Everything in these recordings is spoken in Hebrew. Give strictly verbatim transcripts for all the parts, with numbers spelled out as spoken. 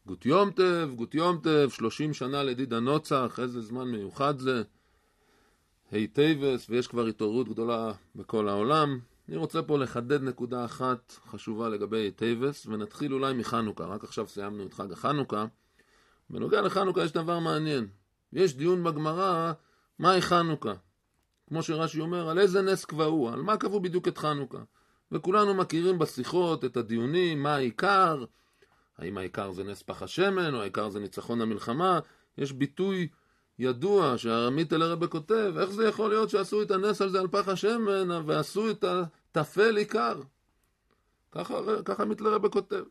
גוט יום טב, גוט יום טב, שלושים שנה לדיד הנוצח, איזה זמן מיוחד זה. היטייבס, ויש כבר התעוררות גדולה בכל העולם. אני רוצה פה לחדד נקודה אחת חשובה לגבי היטייבס, ונתחיל אולי מחנוכה. רק עכשיו סיימנו את חג החנוכה. בנוגע לחנוכה יש דבר מעניין. יש דיון בגמרא, מהי חנוכה? כמו שרש"י אומר, על איזה נס קבעו, על מה קבעו בדיוק את חנוכה. וכולנו מכירים בשיחות את הדיונים, מה העיקר, האם העיקר זה נס פח השמן, או העיקר זה ניצחון המלחמה. יש ביטוי ידוע שהרמית אל הרבה כותב, איך זה יכול להיות שעשו את הנס על זה על פח השמן, ועשו את התפל עיקר. ככה, ככה עמית לרבה כותב.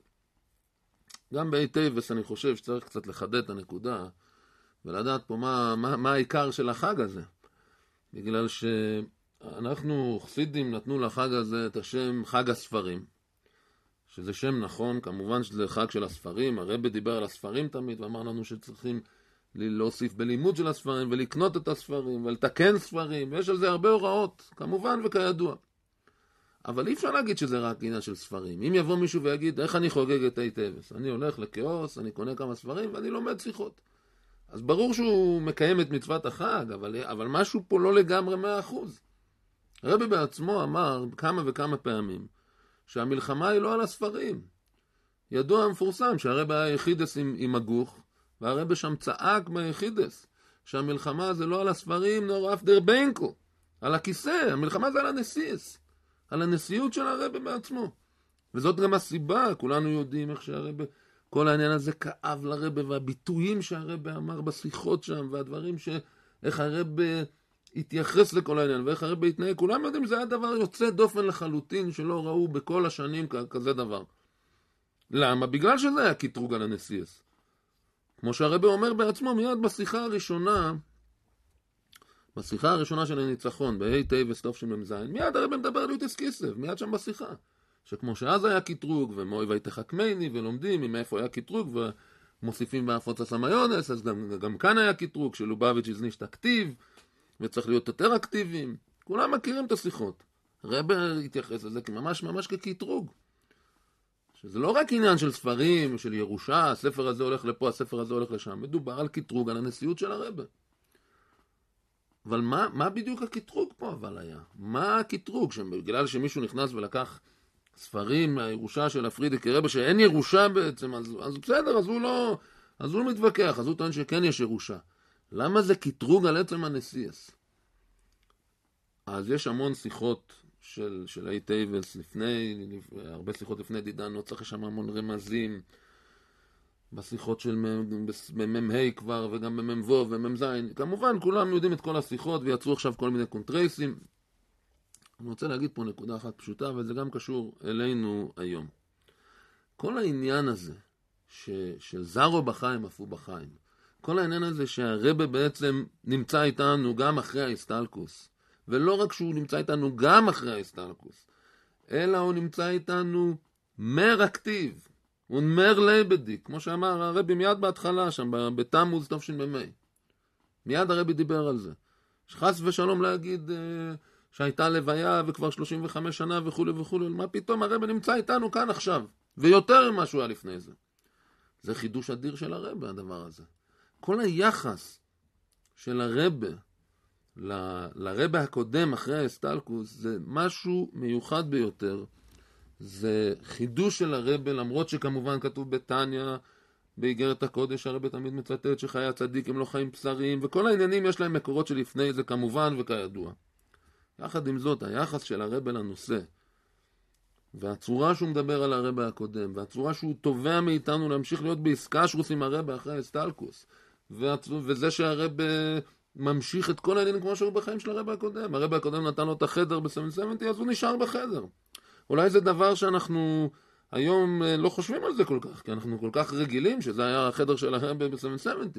גם בהיטייבס אני חושב שצריך קצת לחדד את הנקודה, ולדעת פה מה, מה, מה העיקר של החג הזה. בגלל שאנחנו חסידים נתנו לחג הזה את השם חג הספרים, שזה שם נכון, כמובן שזה חג של הספרים. הרבי דיבר על הספרים תמיד ואמר לנו שצריכים להוסיף בלימוד של הספרים ולקנות את הספרים ולתקן ספרים, ויש על זה הרבה הוראות, כמובן וכידוע. אבל אי אפשר להגיד שזה רק עניין של ספרים. אם יבוא מישהו ויגיד, איך אני חוגג את היטייבס? אני הולך לקיוס, אני קונה כמה ספרים ואני לומד שיחות. אז ברור שהוא מקיים את מצוות החג, אבל, אבל משהו פה לא לגמרי מאה אחוז. הרבי בעצמו אמר כמה וכמה פעמים, שהמלחמה היא לא על הספרים. ידוע המפורסם שהרבי היה יחידס עם, עם הגוך, והרבי שם צעק ביחידס, שהמלחמה זה לא על הספרים, נור אף דר בנקו, על הכיסא, המלחמה זה על הנשיאס, על הנשיאות של הרבי בעצמו. וזאת גם הסיבה, כולנו יודעים איך שהרבי, כל העניין הזה כאב לרבי, והביטויים שהרבי אמר בשיחות שם, והדברים ש... איך הרבי התייחס לכל העניין, ואיך הרבי התנהג, כולם יודעים שזה היה דבר יוצא דופן לחלוטין, שלא ראו בכל השנים כזה דבר. למה? בגלל שזה היה קטרוג על הנשיאס. כמו שהרבי אומר בעצמו, מיד בשיחה הראשונה, בשיחה הראשונה של הניצחון, בהיטייבס תשמ"ז, מיד הרבי מדבר על יוטס כיסב, מיד שם בשיחה. שכמו שאז היה קטרוג, ומוי ויתחכמני, ולומדים מאיפה היה קטרוג, ומוסיפים בהפוץ הסמיונס, אז גם, גם כאן היה קטרוג, שלובביץ' הזניש את הכתיב, וצריך להיות יותר אקטיביים. כולם מכירים את השיחות. הרבי התייחס לזה ממש ממש כקטרוג. שזה לא רק עניין של ספרים, של ירושה, הספר הזה הולך לפה, הספר הזה הולך לשם. מדובר על קטרוג, על הנשיאות של הרבי. אבל מה, מה בדיוק הקטרוג פה אבל היה? מה הקטרוג? שבגלל שמישהו נכנס ולקח ספרים מהירושה של הפרידיק רבי, שאין ירושה בעצם, אז, אז בסדר, אז הוא לא, אז הוא מתווכח, אז הוא טוען שכן יש ירושה. למה זה קטרוג על עצם הנשיאס? אז יש המון שיחות של, של היטייבס לפני, הרבה שיחות לפני דידן נוצח, יש שם המון רמזים, בשיחות של מ"ה כבר, וגם במ"ו ומ"ז. כמובן, כולם יודעים את כל השיחות, ויצרו עכשיו כל מיני קונטרייסים. אני רוצה להגיד פה נקודה אחת פשוטה, וזה גם קשור אלינו היום. כל העניין הזה, ש, של זרו בחיים, אפו בחיים, כל העניין הזה שהרבי בעצם נמצא איתנו גם אחרי ההסתלקוס, ולא רק שהוא נמצא איתנו גם אחרי ההסתלקוס, אלא הוא נמצא איתנו מר אקטיב, הוא מר ליבדי, כמו שאמר הרבי מיד בהתחלה שם, בתמוז תשמ"ה. מיד הרבי דיבר על זה. שחס ושלום להגיד אה, שהייתה לוויה וכבר שלושים וחמש שנה וכו' וכו', מה פתאום הרבי נמצא איתנו כאן עכשיו, ויותר ממה שהוא היה לפני זה. זה חידוש אדיר של הרבי, הדבר הזה. כל היחס של הרבי ל- לרבי הקודם אחרי ההסתלקוס, זה משהו מיוחד ביותר. זה חידוש של הרבי, למרות שכמובן כתוב בתניה, באיגרת הקודש, הרבי תמיד מצטט שחיי הצדיק הם לא חיים בשרים, וכל העניינים יש להם מקורות שלפני זה כמובן וכידוע. יחד עם זאת, היחס של הרבי לנושא, והצורה שהוא מדבר על הרבי הקודם, והצורה שהוא תובע מאיתנו להמשיך להיות בעסקה שרוס עם הרבי אחרי ההסתלקוס, וזה שהרבי ממשיך את כל העניינים כמו שהוא בחיים של הרבי הקודם. הרבי הקודם נתן לו את החדר ב-שבע שבעים, אז הוא נשאר בחדר. אולי זה דבר שאנחנו היום לא חושבים על זה כל כך, כי אנחנו כל כך רגילים שזה היה החדר של הרבי ב-שבע שבעים.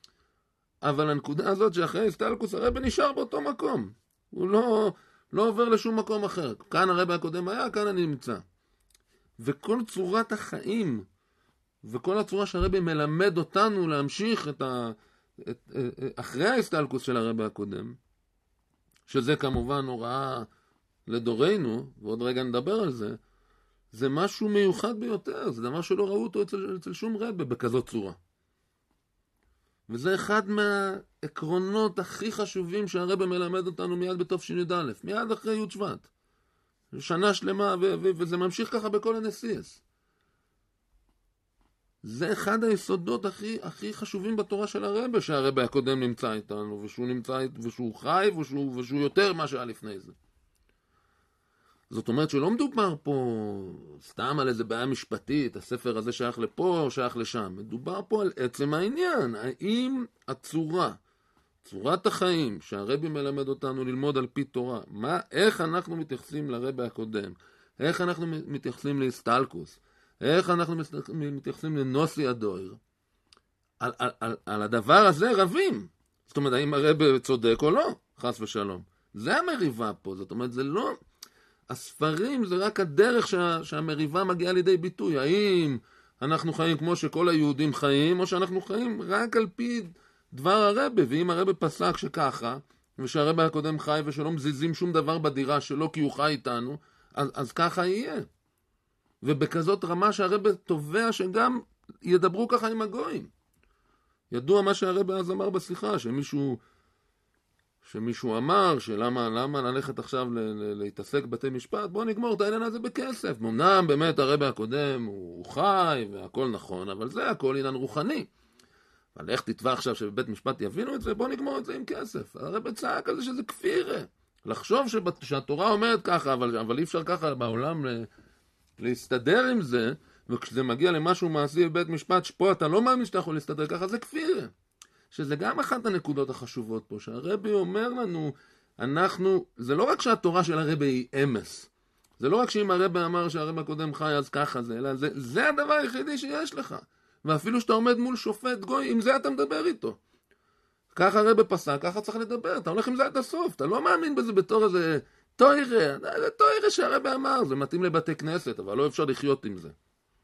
אבל הנקודה הזאת שאחרי ההסתלקוס הרבי נשאר באותו מקום. הוא לא, לא עובר לשום מקום אחר. כאן הרבי הקודם היה, כאן אני נמצא. וכל צורת החיים, וכל הצורה שהרבי מלמד אותנו להמשיך את ה... את, אחרי ההסתלקוס של הרבי הקודם, שזה כמובן הוראה לדורנו, ועוד רגע נדבר על זה, זה משהו מיוחד ביותר, זה דבר שלא ראו אותו אצל, אצל שום רבי בכזאת צורה. וזה אחד מהעקרונות הכי חשובים שהרבי מלמד אותנו מיד בתש"א, מיד אחרי י' שבט. שנה שלמה, ו- ו- וזה ממשיך ככה בכל הנסיעס. זה אחד היסודות הכי, הכי חשובים בתורה של הרבי, שהרבי הקודם נמצא איתנו, ושהוא נמצא, ושהוא חי, ושהוא, ושהוא יותר מה שהיה לפני זה. זאת אומרת שלא מדובר פה סתם על איזה בעיה משפטית, הספר הזה שייך לפה או שייך לשם. מדובר פה על עצם העניין. האם הצורה, צורת החיים שהרבי מלמד אותנו ללמוד על פי תורה, מה, איך אנחנו מתייחסים לרבי הקודם, איך אנחנו מתייחסים להסטלקוס, איך אנחנו מתייחסים לנוסי הדויר, על, על, על, על הדבר הזה רבים. זאת אומרת, האם הרבי צודק או לא, חס ושלום. זה המריבה פה, זאת אומרת, זה לא... הספרים זה רק הדרך שה, שהמריבה מגיעה לידי ביטוי. האם אנחנו חיים כמו שכל היהודים חיים, או שאנחנו חיים רק על פי דבר הרבי, ואם הרבי פסק שככה, ושהרבי הקודם חי ושלא מזיזים שום דבר בדירה שלו כי הוא חי איתנו, אז, אז ככה יהיה. ובכזאת רמה שהרבי תובע שגם ידברו ככה עם הגויים. ידוע מה שהרבי אז אמר בשיחה, שמישהו... שמישהו אמר שלמה למה ללכת עכשיו ל- ל- להתעסק בתי משפט, בוא נגמור את העניין הזה בכסף. אמנם באמת הרבי הקודם הוא חי והכל נכון, אבל זה הכל עניין רוחני. אבל איך תתבע עכשיו שבבית משפט יבינו את זה? בוא נגמור את זה עם כסף. הרבי צעק על זה שזה כפירה. לחשוב שבת, שהתורה אומרת ככה, אבל, אבל אי אפשר ככה בעולם ל- להסתדר עם זה, וכשזה מגיע למשהו מעשי בבית משפט, שפה אתה לא מאמין שאתה יכול להסתדר ככה, זה כפירה. שזה גם אחת הנקודות החשובות פה, שהרבי אומר לנו, אנחנו, זה לא רק שהתורה של הרבי היא אמס, זה לא רק שאם הרבי אמר שהרבי הקודם חי אז ככה זה, אלא זה, זה הדבר היחידי שיש לך. ואפילו שאתה עומד מול שופט גוי, עם זה אתה מדבר איתו. ככה הרבי פסק, ככה צריך לדבר, אתה הולך עם זה עד הסוף, אתה לא מאמין בזה בתור איזה תוירה, זה תוירה שהרבי אמר, זה מתאים לבתי כנסת, אבל לא אפשר לחיות עם זה.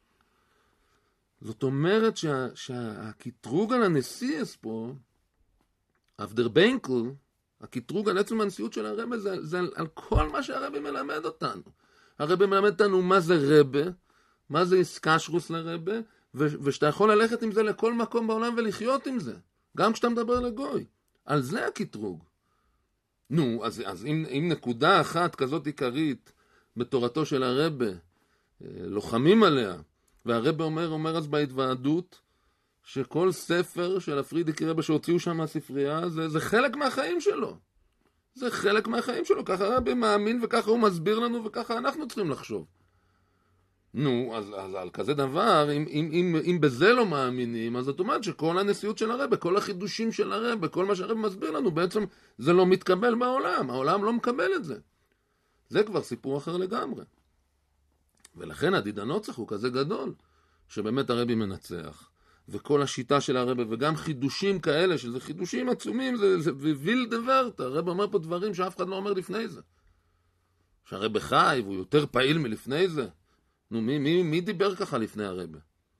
זאת אומרת שה, שהקטרוג על הנשיאס פה, אבדר בינקל, הקטרוג על עצם הנשיאות של הרבי, זה, זה על, על כל מה שהרבי מלמד אותנו. הרבי מלמד אותנו מה זה רבי, מה זה איסקשרוס לרבי, ו, ושאתה יכול ללכת עם זה לכל מקום בעולם ולחיות עם זה, גם כשאתה מדבר לגוי. על זה הקטרוג. נו, אז, אז אם, אם נקודה אחת כזאת עיקרית בתורתו של הרבי, לוחמים עליה, והרבי אומר, אומר אז בהתוועדות, שכל ספר של הפרידיקי רבי שהוציאו שם מהספרייה, זה, זה חלק מהחיים שלו. זה חלק מהחיים שלו. ככה הרבי מאמין, וככה הוא מסביר לנו, וככה אנחנו צריכים לחשוב. נו, אז, אז על כזה דבר, אם, אם, אם, אם בזה לא מאמינים, אז זאת אומרת שכל הנשיאות של הרבי, כל החידושים של הרבי, כל מה שהרבי מסביר לנו, בעצם זה לא מתקבל בעולם. העולם לא מקבל את זה. זה כבר סיפור אחר לגמרי. ולכן הדידנוצח הוא כזה גדול, שבאמת הרבי מנצח. וכל השיטה של הרבי, וגם חידושים כאלה, שזה חידושים עצומים, זה, זה ויל דברט. הרבי אומר פה דברים שאף אחד לא אומר לפני זה. שהרבי חי, והוא יותר פעיל מלפני זה. נו, מי, מי, מי דיבר ככה לפני הרבי?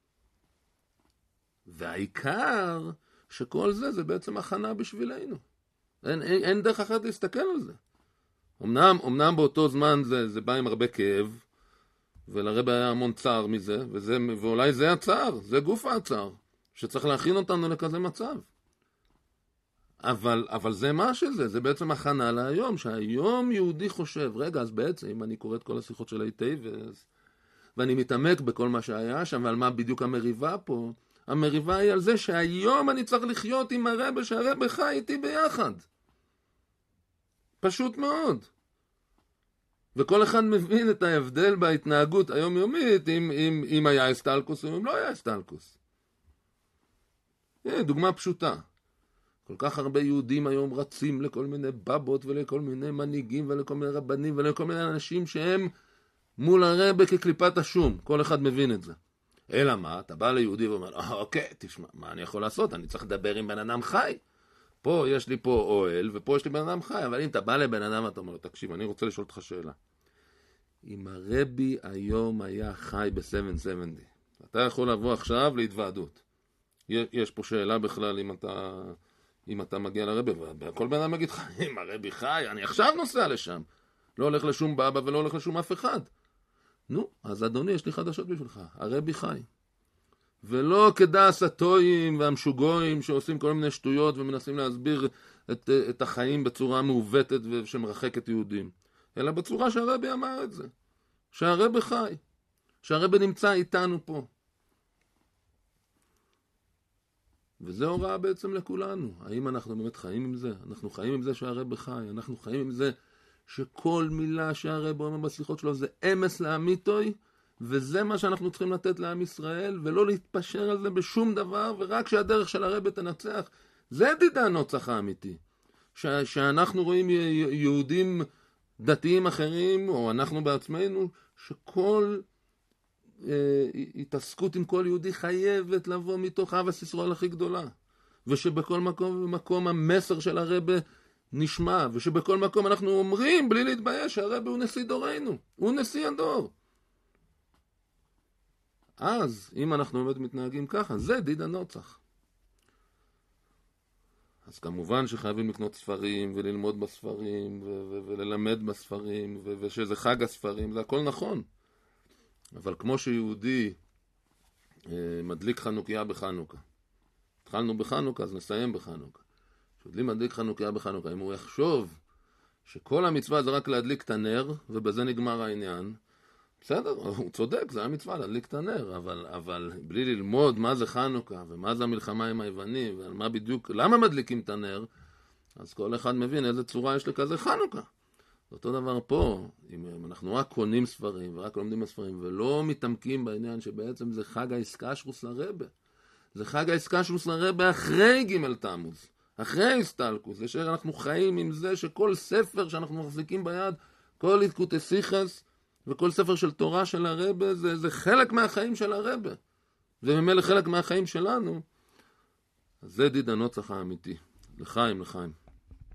והעיקר, שכל זה, זה בעצם הכנה בשבילנו. אין, אין, אין דרך אחת להסתכל על זה. אמנם, אמנם באותו זמן זה, זה בא עם הרבה כאב, ולרבי היה המון צער מזה, וזה, ואולי זה הצער, זה גוף הצער, שצריך להכין אותנו לכזה מצב. אבל, אבל זה מה שזה, זה בעצם הכנה להיום, שהיום יהודי חושב, רגע, אז בעצם, אם אני קורא את כל השיחות של היטב, ואני מתעמק בכל מה שהיה שם, ועל מה בדיוק המריבה פה, המריבה היא על זה שהיום אני צריך לחיות עם הרבי, שהרבי חי איתי ביחד. פשוט מאוד. וכל אחד מבין את ההבדל בהתנהגות היומיומית, אם, אם, אם היה אסטלקוס או אם לא היה אסטלקוס. דוגמה פשוטה. כל כך הרבה יהודים היום רצים לכל מיני בבות ולכל מיני מנהיגים ולכל מיני רבנים ולכל מיני אנשים שהם מול הרבי כקליפת השום. כל אחד מבין את זה. אלא מה? אתה בא ליהודי ואומר, אה, אוקיי, תשמע, מה אני יכול לעשות? אני צריך לדבר עם בן אדם חי. פה יש לי פה אוהל, ופה יש לי בן אדם חי, אבל אם אתה בא לבן אדם ואתה אומר לו, תקשיב, אני רוצה לשאול אותך שאלה. אם הרבי היום היה חי ב-שבע שבעים, אתה יכול לבוא עכשיו להתוועדות. יש פה שאלה בכלל אם אתה, אם אתה מגיע לרבי, וכל בן אדם מגיד לך, אם הרבי חי, אני עכשיו נוסע לשם. לא הולך לשום בבא ולא הולך לשום אף אחד. נו, אז אדוני, יש לי חדשות בשבילך, הרבי חי. ולא כדעס הטועים והמשוגועים שעושים כל מיני שטויות ומנסים להסביר את, את החיים בצורה מעוותת ושמרחקת יהודים. אלא בצורה שהרבי אמר את זה. שהרבי חי. שהרבי נמצא איתנו פה. וזה הוראה בעצם לכולנו. האם אנחנו באמת חיים עם זה? אנחנו חיים עם זה שהרבי חי. אנחנו חיים עם זה שכל מילה שהרבי אומר בסליחות שלו זה אמס לאמיתוי, וזה מה שאנחנו צריכים לתת לעם ישראל, ולא להתפשר על זה בשום דבר, ורק שהדרך של הרבי תנצח. זה דיד הנוצח האמיתי. ש- שאנחנו רואים יהודים דתיים אחרים, או אנחנו בעצמנו, שכל אה, התעסקות עם כל יהודי חייבת לבוא מתוך אהבת ישראל הכי גדולה. ושבכל מקום ומקום המסר של הרבי נשמע, ושבכל מקום אנחנו אומרים בלי להתבייש שהרבי הוא נשיא דורנו, הוא נשיא הדור. אז אם אנחנו באמת מתנהגים ככה, זה דיד הנוצח. אז כמובן שחייבים לקנות ספרים וללמוד בספרים ו- ו- וללמד בספרים ו- ושזה חג הספרים, זה הכל נכון. אבל כמו שיהודי אה, מדליק חנוכיה בחנוכה, התחלנו בחנוכה אז נסיים בחנוכה. שיהודי מדליק חנוכיה בחנוכה, אם הוא יחשוב שכל המצווה זה רק להדליק את הנר ובזה נגמר העניין, בסדר, הוא צודק, זה המצווה להדליק את הנר, אבל, אבל בלי ללמוד מה זה חנוכה ומה זה המלחמה עם היוונים ועל מה בדיוק, למה מדליקים את הנר, אז כל אחד מבין איזה צורה יש לכזה חנוכה. אותו דבר פה, אם אנחנו רק קונים ספרים ורק לומדים בספרים ולא מתעמקים בעניין שבעצם זה חג האיסקשרוס לרבי, זה חג האיסקשרוס לרבי אחרי ג' תמוז, אחרי הסתלקוס, זה שאנחנו חיים עם זה שכל ספר שאנחנו מחזיקים ביד, כל עדכותי סיכס, וכל ספר של תורה של הרבי, זה, זה חלק מהחיים של הרבי. זה ממילא חלק מהחיים שלנו. אז זה דיד הנוצח האמיתי. לחיים, לחיים.